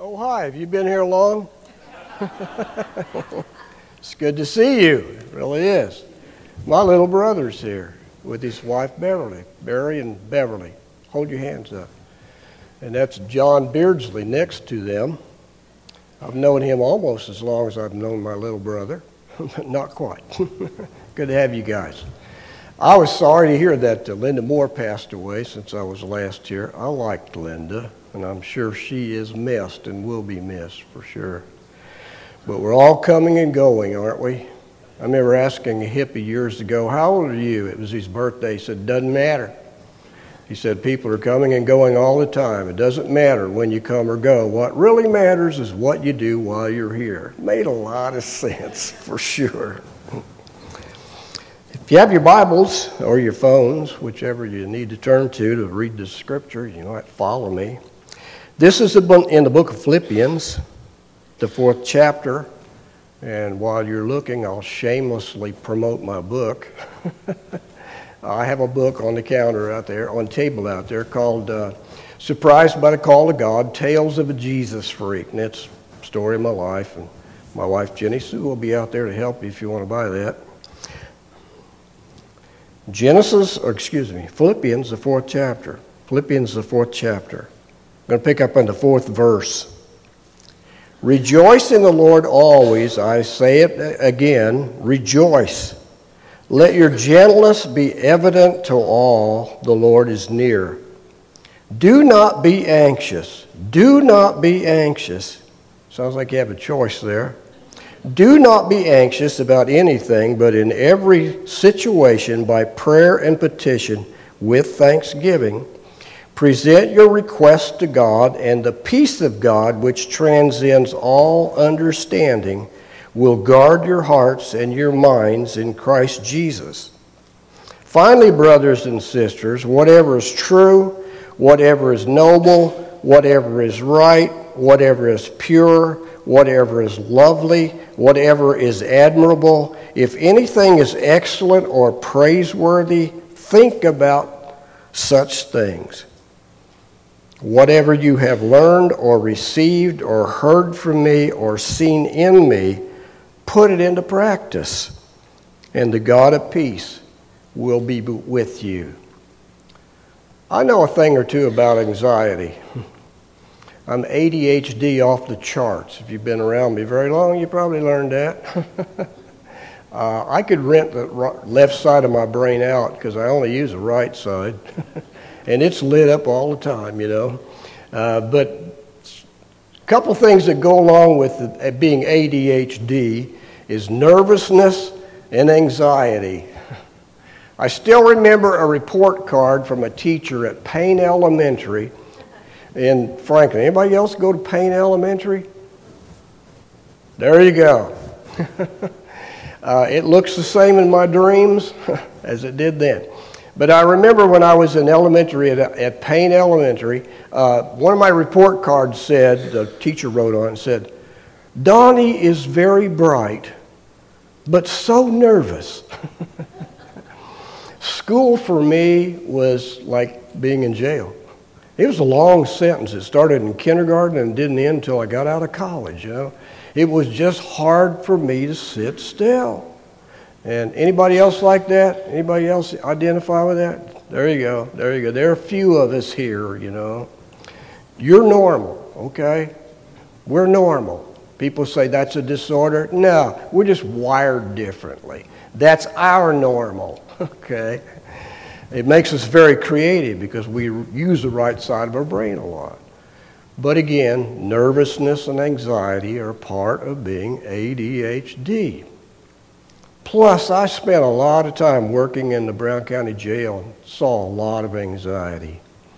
Oh, hi. Have you been here long? It's good to see you. It really is. My little brother's here with his wife, Beverly. Barry and Beverly. Hold your hands up. And that's John Beardsley next to them. I've known him almost as long as I've known my little brother, but not quite. Good to have you guys. I was sorry to hear that Linda Moore passed away since I was last here. I liked Linda, and I'm sure she is missed and will be missed for sure. But we're all coming and going, aren't we? I remember asking a hippie years ago, how old are you? It was his birthday. He said, doesn't matter. He said, people are coming and going all the time. It doesn't matter when you come or go. What really matters is what you do while you're here. It made a lot of sense, for sure. If you have your Bibles or your phones, whichever you need to turn to read the scripture, you might follow me. This is in the book of Philippians, the 4th chapter. And while you're looking, I'll shamelessly promote my book. I have a book on the counter out there, on the table out there, called Surprised by the Call of God, Tales of a Jesus Freak. And it's the story of my life. And my wife, Jenny Sue, will be out there to help you if you want to buy that. Philippians, the 4th chapter. Philippians, the 4th chapter. I'm going to pick up on the 4th verse. Rejoice in the Lord always. I say it again, rejoice. Let your gentleness be evident to all. The Lord is near. Do not be anxious. Do not be anxious. Sounds like you have a choice there. Do not be anxious about anything, but in every situation, by prayer and petition, with thanksgiving, present your requests to God, and the peace of God, which transcends all understanding, will guard your hearts and your minds in Christ Jesus. Finally, brothers and sisters, whatever is true, whatever is noble, whatever is right, whatever is pure, whatever is lovely, whatever is admirable, if anything is excellent or praiseworthy, think about such things. Whatever you have learned or received or heard from me or seen in me, put it into practice, and the God of peace will be with you. I know a thing or two about anxiety. I'm ADHD off the charts. If you've been around me very long, you probably learned that. I could rent the left side of my brain out because I only use the right side. And it's lit up all the time, you know. But a couple things that go along with being ADHD is nervousness and anxiety. I still remember a report card from a teacher at Payne Elementary in Franklin. Anybody else go to Payne Elementary? There you go. It looks the same in my dreams as it did then. But I remember when I was in elementary at Payne Elementary, one of my report cards said, the teacher wrote on it, said, Donnie is very bright, but so nervous. School for me was like being in jail. It was a long sentence. It started in kindergarten and didn't end until I got out of college, you know. It was just hard for me to sit still. And anybody else like that? Anybody else identify with that? There you go. There you go. There are a few of us here, you know. You're normal, okay? We're normal. People say that's a disorder. No, we're just wired differently. That's our normal, okay? It makes us very creative because we use the right side of our brain a lot. But again, nervousness and anxiety are part of being ADHD. Plus, I spent a lot of time working in the Brown County Jail and saw a lot of anxiety.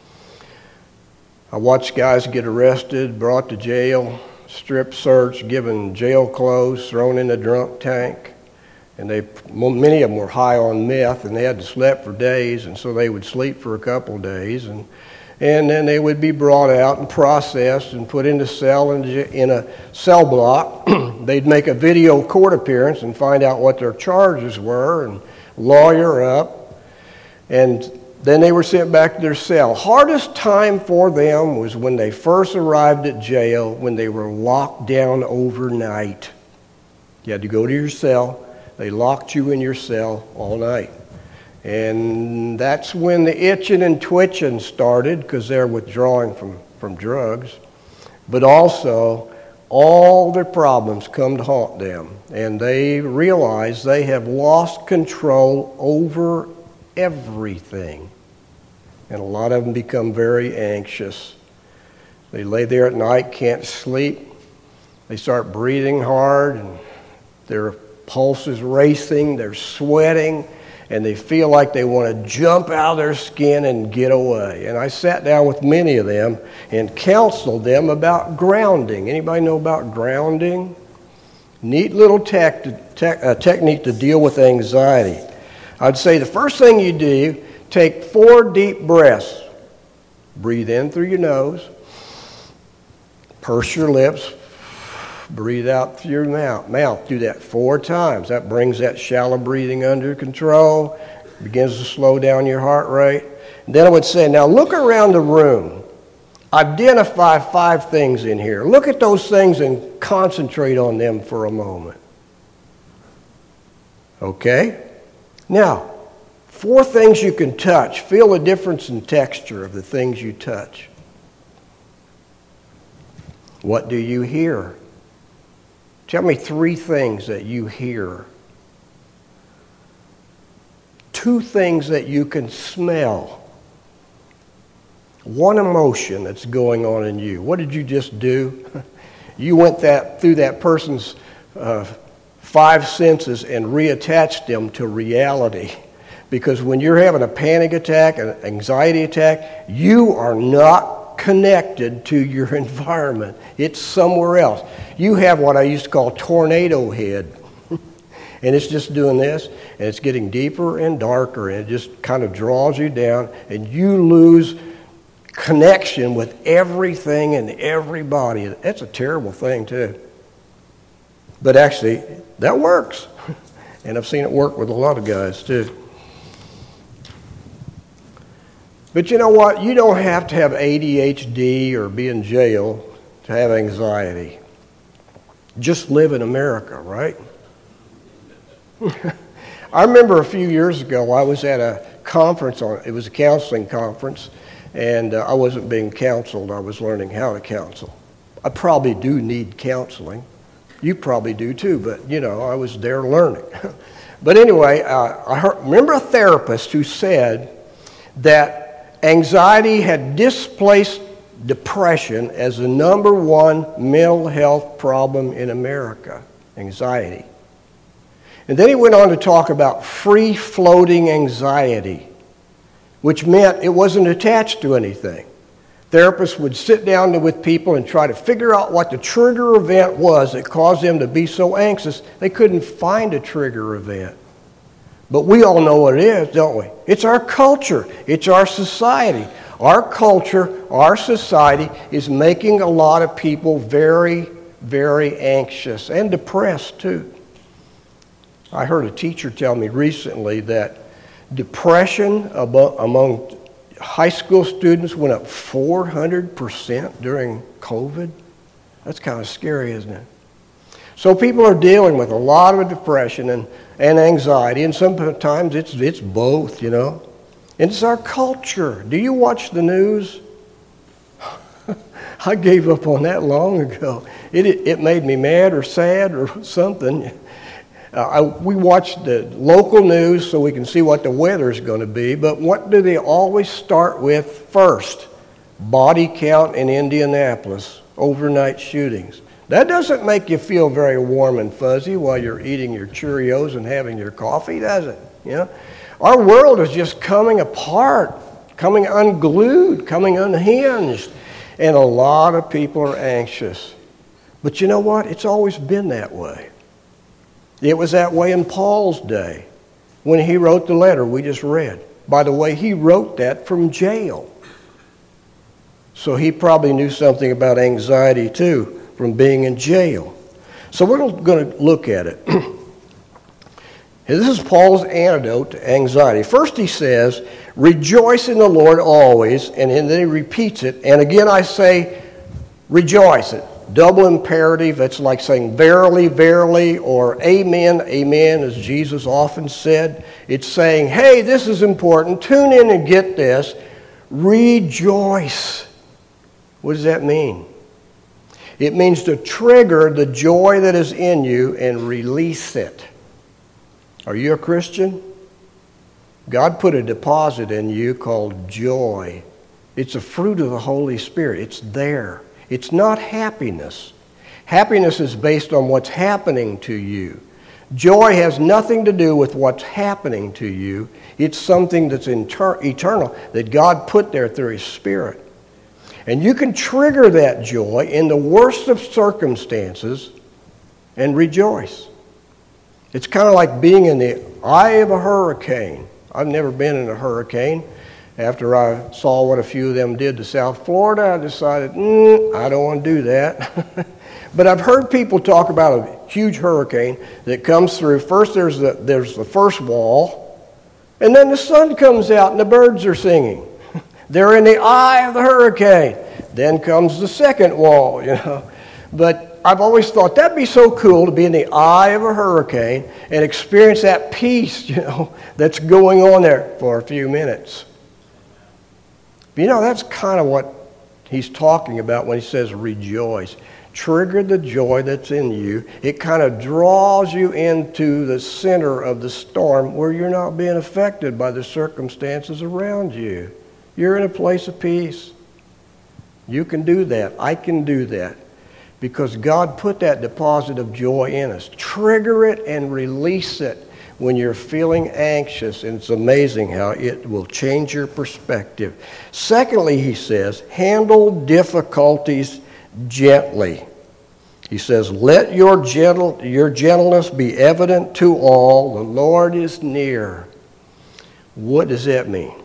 I watched guys get arrested, brought to jail, strip searched, given jail clothes, thrown in the drunk tank. And many of them were high on meth, and they had to sleep for days, and so they would sleep for a couple of days. And then they would be brought out and processed and put in a cell in a cell block. They'd make a video court appearance and find out what their charges were and lawyer up. And Then they were sent back to their cell. Hardest time for them was when they first arrived at jail, when they were locked down overnight. You had to go to your cell. They locked you in your cell all night. And that's when the itching and twitching started, because they're withdrawing from drugs. But also, all their problems come to haunt them. And they realize they have lost control over everything. And a lot of them become very anxious. They lay there at night, can't sleep. They start breathing hard, and their pulse is racing, they're sweating, and they feel like they want to jump out of their skin and get away. And I sat down with many of them and counseled them about grounding. Anybody know about grounding? Neat little technique to deal with anxiety. I'd say the first thing you do, take 4 deep breaths. Breathe in through your nose. Purse your lips. Breathe out through your mouth. Do that 4 times. That brings that shallow breathing under control. Begins to slow down your heart rate. And then I would say, now look around the room. Identify 5 things in here. Look at those things and concentrate on them for a moment. Okay? Now, 4 things you can touch. Feel the difference in texture of the things you touch. What do you hear? Tell me 3 things that you hear. 2 things that you can smell. 1 emotion that's going on in you. What did you just do? You went through that person's 5 senses and reattached them to reality. Because when you're having a panic attack, an anxiety attack, you are not connected to your environment. It's somewhere else. You have what I used to call tornado head. And it's just doing this, and it's getting deeper and darker, and it just kind of draws you down, and you lose connection with everything and everybody. That's a terrible thing, too. But actually, that works. And I've seen it work with a lot of guys, too. But you know what? You don't have to have ADHD or be in jail to have anxiety. Just live in America, right? I remember a few years ago, I was at a conference, it was a counseling conference, and I wasn't being counseled. I was learning how to counsel. I probably do need counseling. You probably do too, but I was there learning. But anyway, remember a therapist who said that anxiety had displaced depression as the number 1 mental health problem in America. Anxiety. And then he went on to talk about free-floating anxiety, which meant it wasn't attached to anything. Therapists would sit down with people and try to figure out what the trigger event was that caused them to be so anxious. They couldn't find a trigger event. But we all know what it is, don't we? It's our culture. It's our society. Our culture, our society is making a lot of people very, very anxious and depressed too. I heard a teacher tell me recently that depression among high school students went up 400% during COVID. That's kind of scary, isn't it? So people are dealing with a lot of depression and anxiety, and sometimes it's both, And it's our culture. Do you watch the news? I gave up on that long ago. It made me mad or sad or something. We watch the local news so we can see what the weather is going to be, but what do they always start with first? Body count in Indianapolis, overnight shootings. That doesn't make you feel very warm and fuzzy while you're eating your Cheerios and having your coffee, does it? Our world is just coming apart, coming unglued, coming unhinged, and a lot of people are anxious. But you know what? It's always been that way. It was that way in Paul's day when he wrote the letter we just read. By the way, he wrote that from jail. So he probably knew something about anxiety too from being in jail. So we're going to look at it. This is Paul's antidote to anxiety. First he says, rejoice in the Lord always, and then he repeats it. And again I say, rejoice. Double imperative. That's like saying verily, verily, or amen, amen, as Jesus often said. It's saying, hey, this is important. Tune in and get this. Rejoice. What does that mean? It means to trigger the joy that is in you and release it. Are you a Christian? God put a deposit in you called joy. It's a fruit of the Holy Spirit. It's there. It's not happiness. Happiness is based on what's happening to you. Joy has nothing to do with what's happening to you. It's something that's eternal that God put there through His Spirit. And you can trigger that joy in the worst of circumstances and rejoice. It's kind of like being in the eye of a hurricane. I've never been in a hurricane. After I saw what a few of them did to South Florida, I decided, I don't want to do that. But I've heard people talk about a huge hurricane that comes through. First there's the first wall, and then the sun comes out and the birds are singing. They're in the eye of the hurricane. Then comes the second wall, But I've always thought that'd be so cool to be in the eye of a hurricane and experience that peace, that's going on there for a few minutes. That's kind of what he's talking about when he says rejoice. Trigger the joy that's in you. It kind of draws you into the center of the storm where you're not being affected by the circumstances around you. You're in a place of peace. You can do that. I can do that. Because God put that deposit of joy in us. Trigger it and release it when you're feeling anxious. And it's amazing how it will change your perspective. Secondly, he says, handle difficulties gently. He says, let your gentleness be evident to all. The Lord is near. What does that mean?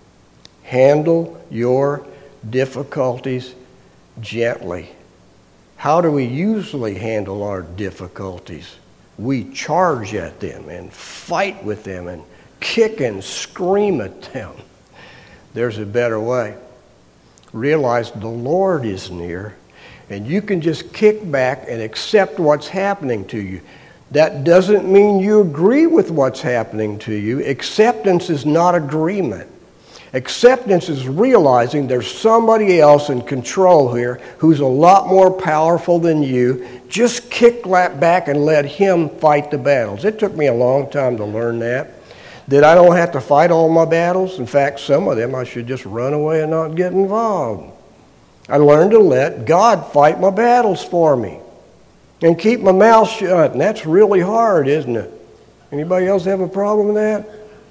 Handle your difficulties gently. How do we usually handle our difficulties? We charge at them and fight with them and kick and scream at them. There's a better way. Realize the Lord is near, and you can just kick back and accept what's happening to you. That doesn't mean you agree with what's happening to you. Acceptance is not agreement. Acceptance is realizing there's somebody else in control here who's a lot more powerful than you. Just kick back and let Him fight the battles. It took me a long time to learn that I don't have to fight all my battles. In fact, some of them I should just run away and not get involved. I learned to let God fight my battles for me and keep my mouth shut. And that's really hard, isn't it? Anybody else have a problem with that?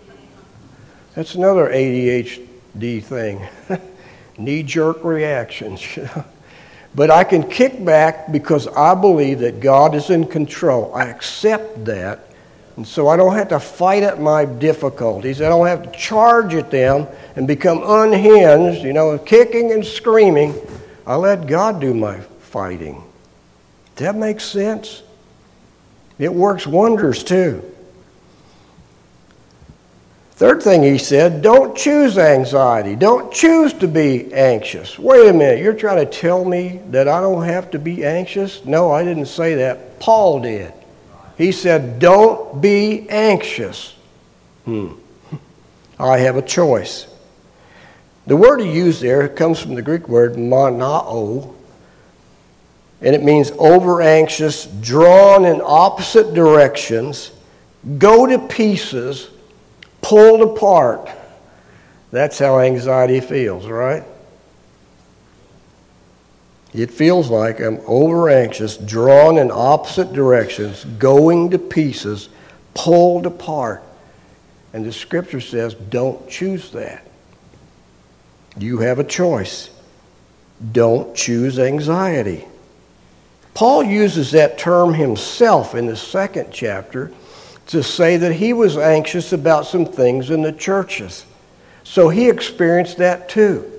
That's another ADHD thing. Knee-jerk reactions. But I can kick back because I believe that God is in control. I accept that. And so I don't have to fight at my difficulties. I don't have to charge at them and become unhinged, kicking and screaming. I let God do my fighting. Does that make sense? It works wonders too. Third thing he said, don't choose anxiety. Don't choose to be anxious. Wait a minute, you're trying to tell me that I don't have to be anxious? No, I didn't say that. Paul did. He said, don't be anxious. I have a choice. The word he used there comes from the Greek word monao, and it means over anxious, drawn in opposite directions, go to pieces, pulled apart. That's how anxiety feels, right? It feels like I'm over anxious, drawn in opposite directions, going to pieces, pulled apart. And the scripture says, don't choose that. You have a choice. Don't choose anxiety. Paul uses that term himself in the 2nd chapter to say that he was anxious about some things in the churches. So he experienced that too.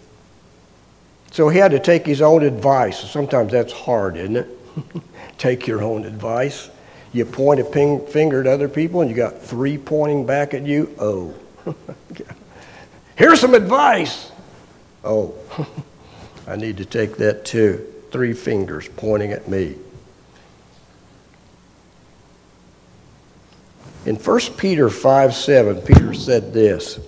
So he had to take his own advice. Sometimes that's hard, isn't it? Take your own advice. You point a finger at other people and you got 3 pointing back at you. Oh. Here's some advice. Oh, I need to take that too. 3 fingers pointing at me. In 1 Peter 5:7, Peter said this.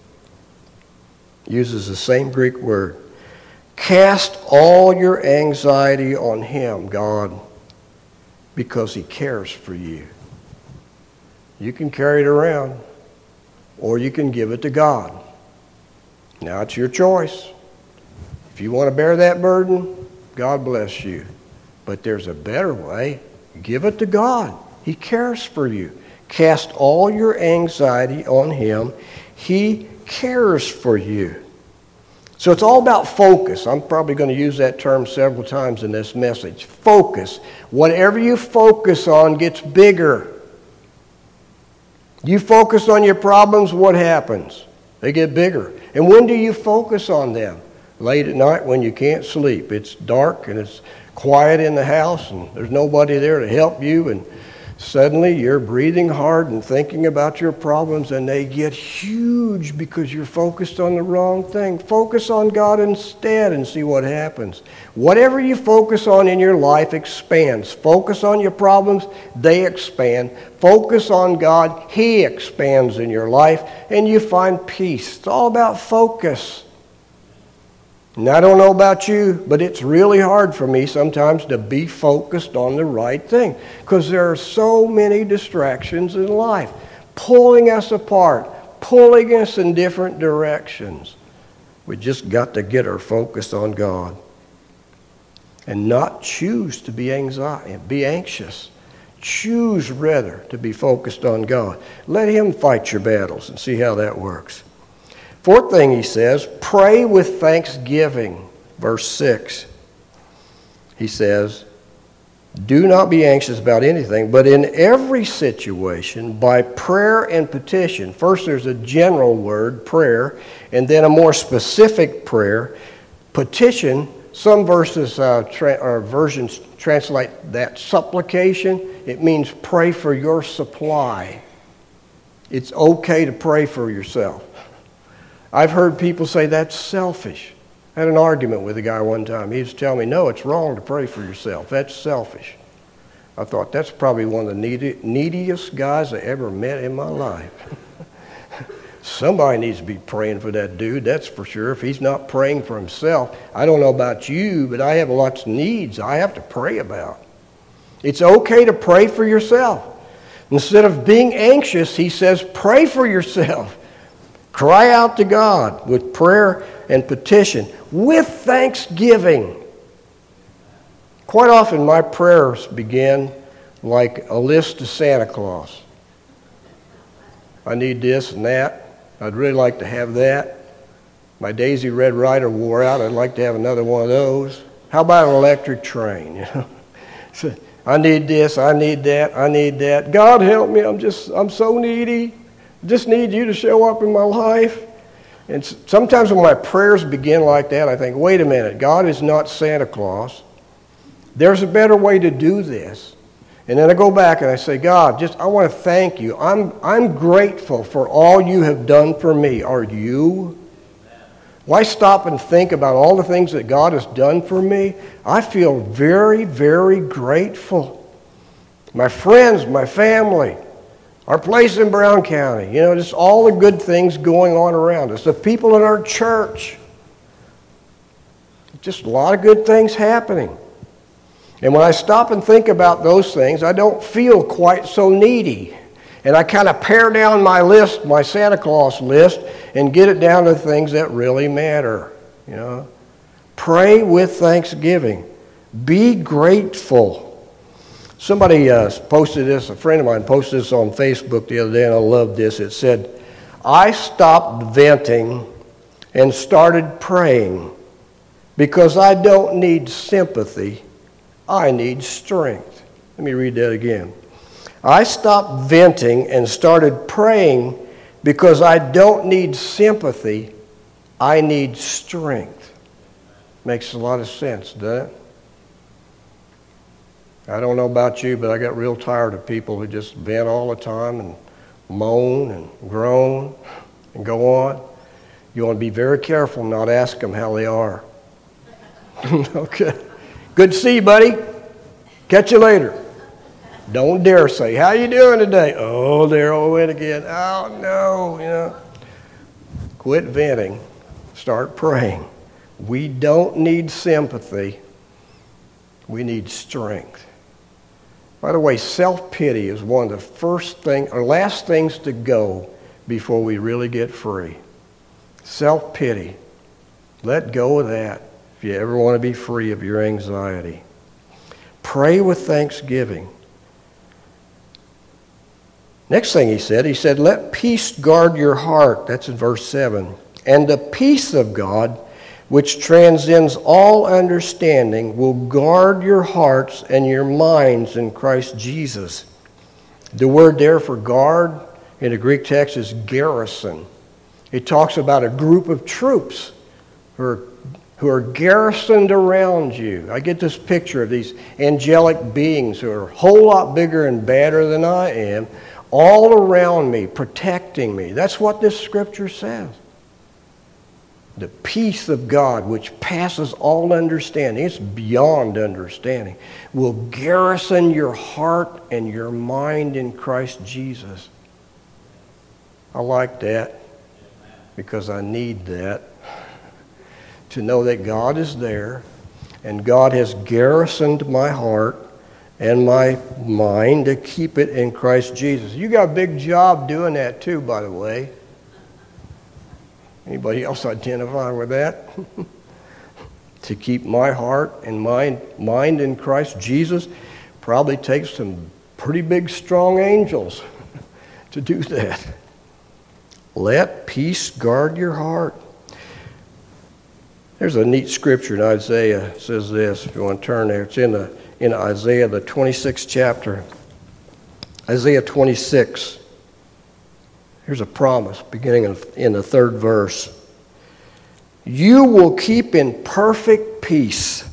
Uses the same Greek word. Cast all your anxiety on him, God, because he cares for you. You can carry it around, or you can give it to God. Now it's your choice. If you want to bear that burden, God bless you. But there's a better way. Give it to God. He cares for you. Cast all your anxiety on him. He cares for you. So it's all about focus. I'm probably going to use that term several times in this message. Focus. Whatever you focus on gets bigger. You focus on your problems, what happens? They get bigger. And when do you focus on them? Late at night when you can't sleep. It's dark and it's quiet in the house and there's nobody there to help you, and suddenly you're breathing hard and thinking about your problems, and they get huge because you're focused on the wrong thing. Focus on God instead and see what happens. Whatever you focus on in your life expands. Focus on your problems, they expand. Focus on God, he expands in your life, and you find peace. It's all about focus. And I don't know about you, but it's really hard for me sometimes to be focused on the right thing because there are so many distractions in life pulling us apart, pulling us in different directions. We just got to get our focus on God and not choose to be anxious. Choose rather to be focused on God. Let him fight your battles and see how that works. 4th thing he says, pray with thanksgiving. Verse 6. He says, do not be anxious about anything, but in every situation, by prayer and petition. First there's a general word, prayer, and then a more specific prayer. Petition, some verses or versions translate that supplication. It means pray for your supply. It's okay to pray for yourself. I've heard people say that's selfish. I had an argument with a guy one time. He was telling me, no, it's wrong to pray for yourself. That's selfish. I thought, that's probably one of the neediest guys I ever met in my life. Somebody needs to be praying for that dude, that's for sure. If he's not praying for himself, I don't know about you, but I have lots of needs I have to pray about. It's okay to pray for yourself. Instead of being anxious, he says, pray for yourself. Cry out to God with prayer and petition, with thanksgiving. Quite often my prayers begin like a list to Santa Claus. I need this and that. I'd really like to have that. My Daisy Red Ryder wore out. I'd like to have another one of those. How about an electric train? You know? So, I need this, I need that, I need that. God help me, I'm so needy. Just need you to show up in my life. And sometimes when my prayers begin like that, I think, wait a minute, God is not Santa Claus. There's a better way to do this. And then I go back and I say, God, I want to thank you. I'm grateful for all you have done for me. Are you? Why stop and think about all the things that God has done for me? I feel very, very grateful. My friends, my family, our place in Brown County, just all the good things going on around us. The people in our church. Just a lot of good things happening. And when I stop and think about those things, I don't feel quite so needy. And I kind of pare down my list, my Santa Claus list, and get it down to things that really matter. Pray with thanksgiving. Be grateful. Somebody posted this, a friend of mine posted this on Facebook the other day, and I loved this. It said, I stopped venting and started praying because I don't need sympathy, I need strength. Let me read that again. I stopped venting and started praying because I don't need sympathy, I need strength. Makes a lot of sense, doesn't it? I don't know about you, but I got real tired of people who just vent all the time and moan and groan and go on. You want to be very careful not to ask them how they are. Okay. Good to see you, buddy. Catch you later. Don't dare say, how you doing today? Oh, there I went again. Oh, no, Quit venting. Start praying. We don't need sympathy. We need strength. By the way, self-pity is one of the first thing or last things to go before we really get free. Self-pity. Let go of that if you ever want to be free of your anxiety. Pray with thanksgiving. Next thing he said, let peace guard your heart. That's in verse 7. And the peace of God, which transcends all understanding, will guard your hearts and your minds in Christ Jesus. The word there for guard in the Greek text is garrison. It talks about a group of troops who are garrisoned around you. I get this picture of these angelic beings who are a whole lot bigger and badder than I am, all around me, protecting me. That's what this scripture says. The peace of God, which passes all understanding, it's beyond understanding, will garrison your heart and your mind in Christ Jesus. I like that because I need that. To know that God is there and God has garrisoned my heart and my mind to keep it in Christ Jesus. You got a big job doing that too, by the way. Anybody else identify with that? To keep my heart and mind in Christ Jesus probably takes some pretty big, strong angels to do that. Let peace guard your heart. There's a neat scripture in Isaiah. It says this, if you want to turn there. It's in Isaiah, the 26th chapter. Isaiah 26. Here's a promise beginning in the 3rd verse. You will keep in perfect peace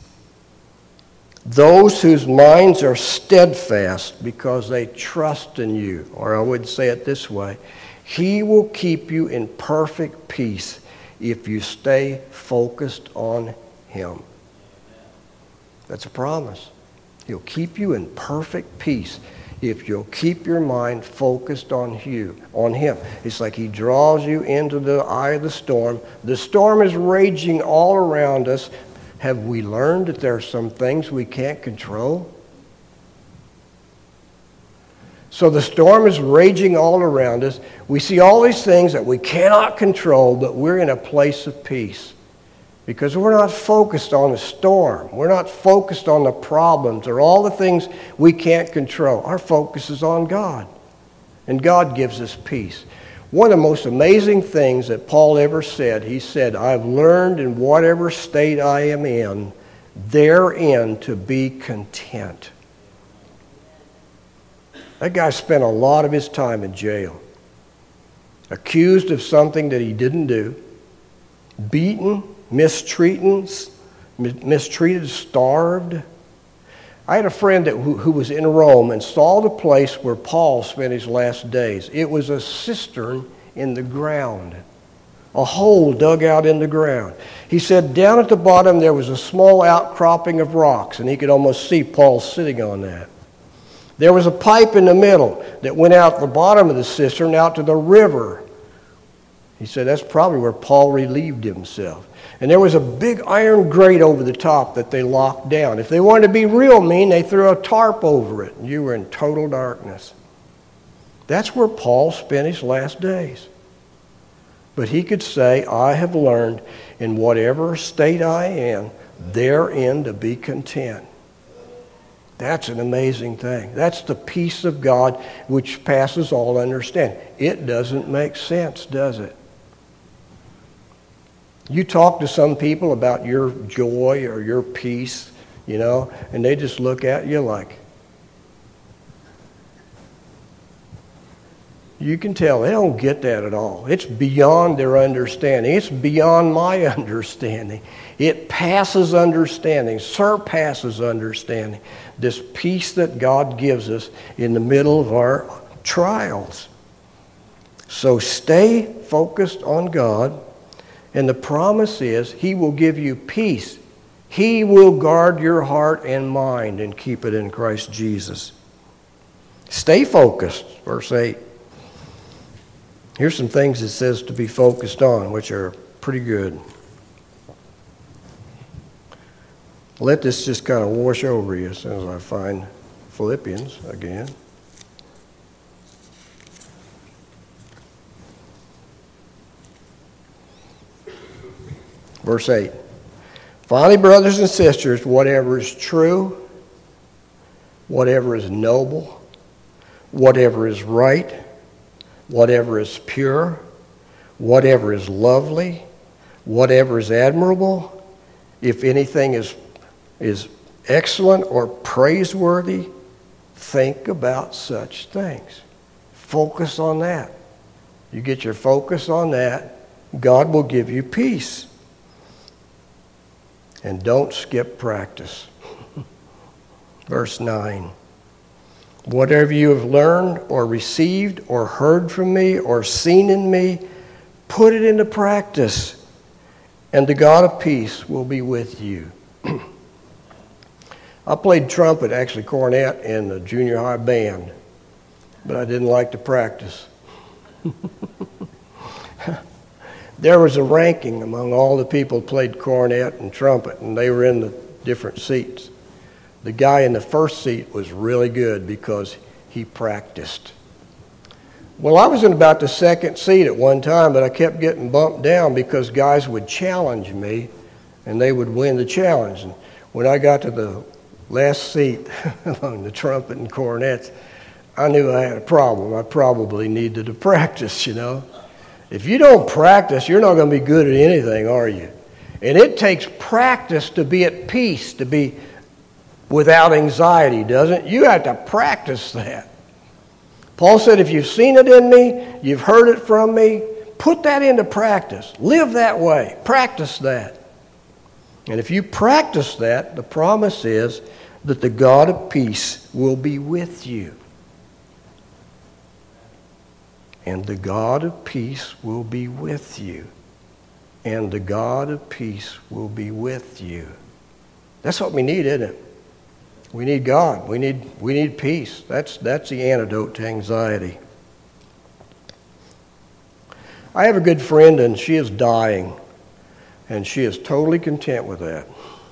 those whose minds are steadfast because they trust in you. Or I would say it this way. He will keep you in perfect peace if you stay focused on Him. That's a promise. He'll keep you in perfect peace if you'll keep your mind focused on Him. It's like He draws you into the eye of the storm. The storm is raging all around us. Have we learned that there are some things we can't control? So the storm is raging all around us. We see all these things that we cannot control, but we're in a place of peace. Because we're not focused on the storm. We're not focused on the problems or all the things we can't control. Our focus is on God. And God gives us peace. One of the most amazing things that Paul ever said, he said, I've learned in whatever state I am in, therein to be content. That guy spent a lot of his time in jail. Accused of something that he didn't do. Beaten. Mistreated, starved. I had a friend who was in Rome and saw the place where Paul spent his last days. It was a cistern in the ground, a hole dug out in the ground. He said down at the bottom there was a small outcropping of rocks, and he could almost see Paul sitting on that. There was a pipe in the middle that went out the bottom of the cistern out to the river. He said that's probably where Paul relieved himself. And there was a big iron grate over the top that they locked down. If they wanted to be real mean, they threw a tarp over it, and you were in total darkness. That's where Paul spent his last days. But he could say, I have learned in whatever state I am, therein to be content. That's an amazing thing. That's the peace of God which passes all understanding. It doesn't make sense, does it? You talk to some people about your joy or your peace, and they just look at you like, You can tell they don't get that at all. It's beyond their understanding. It's beyond my understanding. It passes understanding, surpasses understanding. This peace that God gives us in the middle of our trials. So stay focused on God, and the promise is He will give you peace. He will guard your heart and mind and keep it in Christ Jesus. Stay focused, verse 8. Here's some things it says to be focused on, which are pretty good. Let this just kind of wash over you as soon as I find Philippians again. Verse 8. Finally, brothers and sisters, whatever is true, whatever is noble, whatever is right, whatever is pure, whatever is lovely, whatever is admirable, if anything is excellent or praiseworthy, think about such things. Focus on that. You get your focus on that, God will give you peace. And don't skip practice. Verse 9. Whatever you have learned or received or heard from me or seen in me, put it into practice, and the God of peace will be with you. I played trumpet, actually cornet, in the junior high band, but I didn't like to practice. There was a ranking among all the people who played cornet and trumpet, and they were in the different seats. The guy in the first seat was really good because he practiced. Well, I was in about the second seat at one time, but I kept getting bumped down because guys would challenge me, and they would win the challenge. And when I got to the last seat on the trumpet and cornets, I knew I had a problem. I probably needed to practice, you know. If you don't practice, you're not going to be good at anything, are you? And it takes practice to be at peace, to be without anxiety, doesn't it? You have to practice that. Paul said, if you've seen it in me, you've heard it from me, put that into practice. Live that way. Practice that. And if you practice that, the promise is that the God of peace will be with you. And the God of peace will be with you. And the God of peace will be with you. That's what we need, isn't it? We need God. We need peace. That's the antidote to anxiety. I have a good friend, and she is dying, and she is totally content with that.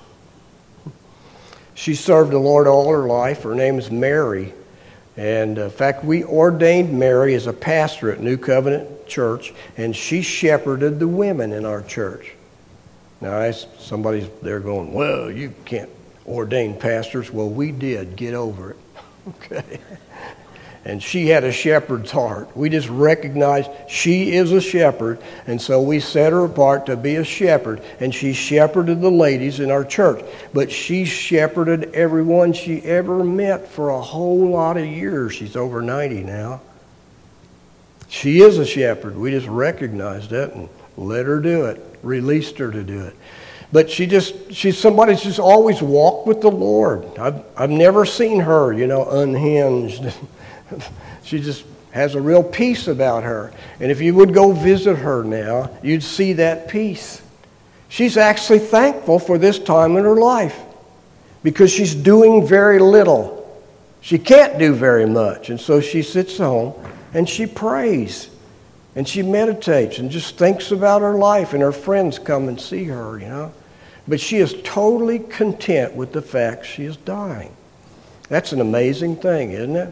She served the Lord all her life. Her name is Mary. And in fact, we ordained Mary as a pastor at New Covenant Church, and she shepherded the women in our church. Now, somebody's there going, well, you can't ordain pastors. Well, we did. Get over it. Okay. And she had a shepherd's heart. We just recognized she is a shepherd, and so we set her apart to be a shepherd, and she shepherded the ladies in our church. But she shepherded everyone she ever met for a whole lot of years. She's over 90 now. She is a shepherd. We just recognized that and let her do it, released her to do it. But she's somebody who's just always walked with the Lord. I've never seen her, unhinged. She just has a real peace about her. And if you would go visit her now, you'd see that peace. She's actually thankful for this time in her life because she's doing very little. She can't do very much. And so she sits home and she prays and she meditates and just thinks about her life, and her friends come and see her, But she is totally content with the fact she is dying. That's an amazing thing, isn't it?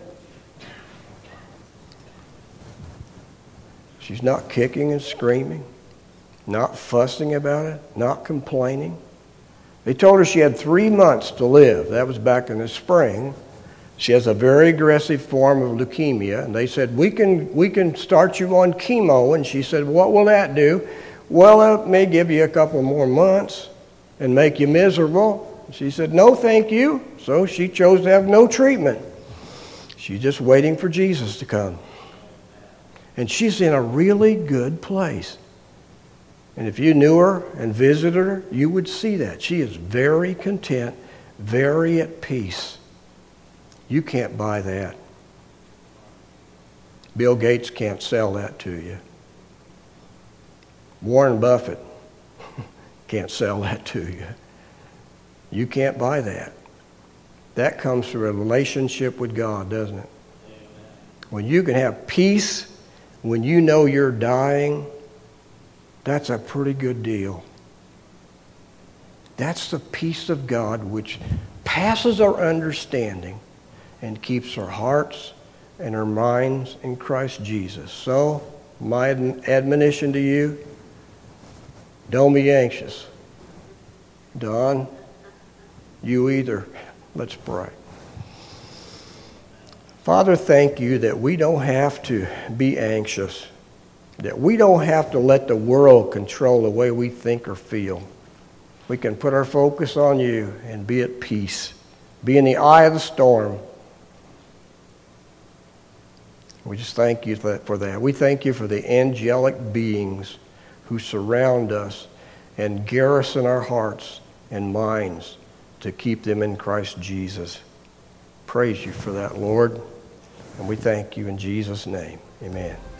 She's not kicking and screaming, not fussing about it, not complaining. They told her she had 3 months to live. That was back in the spring. She has a very aggressive form of leukemia, and they said, we can start you on chemo. And she said, what will that do? Well, it may give you a couple more months and make you miserable. She said, no, thank you. So she chose to have no treatment. She's just waiting for Jesus to come. And she's in a really good place. And if you knew her and visited her, you would see that. She is very content, very at peace. You can't buy that. Bill Gates can't sell that to you. Warren Buffett can't sell that to you. You can't buy that. That comes through a relationship with God, doesn't it? When you can have peace, when you know you're dying, that's a pretty good deal. That's the peace of God which passes our understanding and keeps our hearts and our minds in Christ Jesus. So, my admonition to you, don't be anxious. Don, you either. Let's pray. Father, thank you that we don't have to be anxious, that we don't have to let the world control the way we think or feel. We can put our focus on you and be at peace, be in the eye of the storm. We just thank you for that. We thank you for the angelic beings who surround us and garrison our hearts and minds to keep them in Christ Jesus. Praise you for that, Lord. And we thank you in Jesus' name. Amen.